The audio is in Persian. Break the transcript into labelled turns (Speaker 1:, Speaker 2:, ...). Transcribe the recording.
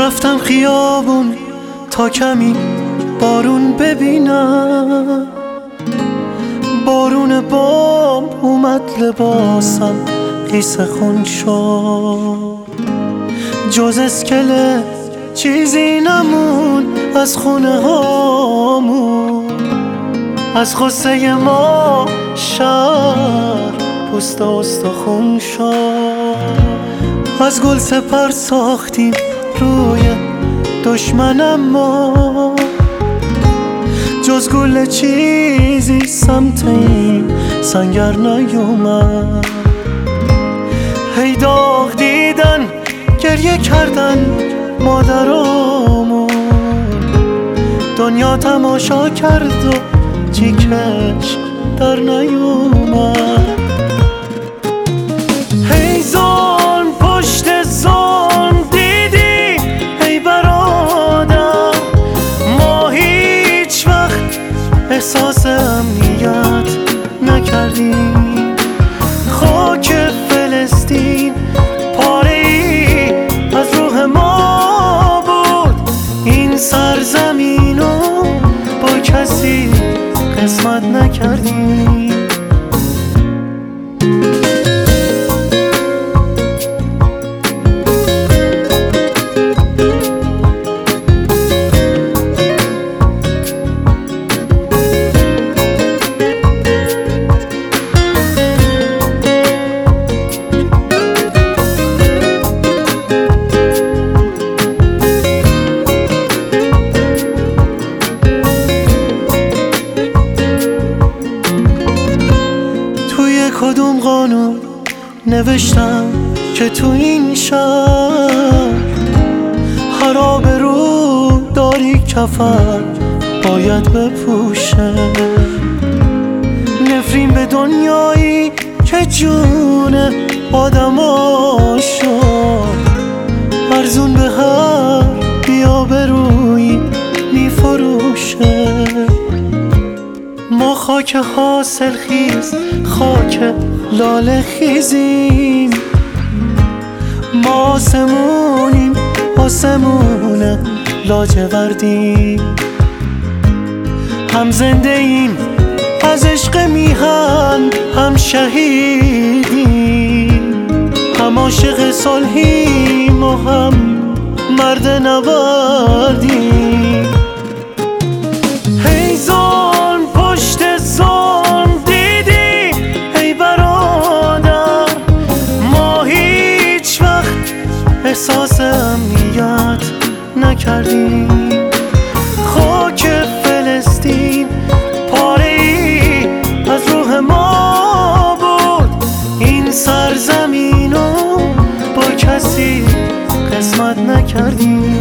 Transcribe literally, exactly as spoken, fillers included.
Speaker 1: رفتم خیابون تا کمی بارون ببینم، بارون بام اومد لباسم قیس خون شد، جز اسکله چیزی نمون از خونه هامون، از غصه ما شهر پوست استخون شد. از گل سپر ساختیم روی دشمنم ما، جز گل چیزی سمت این سنگر نیومد. هی داغ دیدن گریه کردن مادرامون، دنیا تماشا کرد و چیکش در نیومد. هی ظلم پشت ظلم دیدی ای برادر، ما هیچ وقت احساس امنیت نکردیم. خاک فلسطین پاره ای از روح ما بود، این سرزمینو با کسی قسمت نکردیم. کدوم قانون نوشتم که تو این شهر هر آبرو داری کفن باید بپوشه؟ نفرین به دنیایی که جون آدما شد، ارزون به هر بی‌آبرویی میفروشه. ما خاک حاصل خیز، خاک لاله خیزیم، ما آسمونیم آسمون لاجوردیم. هم زنده ایم از عشق میهن، هم شهیدیم، هم عاشق صلحیم و هم مرد نبردیم. هی ظلم پشت ظلم دیدی ای برادر، ما هیچ وقت احساس امنیت نکردیم. خاک فلسطین پاره ای از روح ما بود، این سرزمینو با کسی قسمت نکردیم.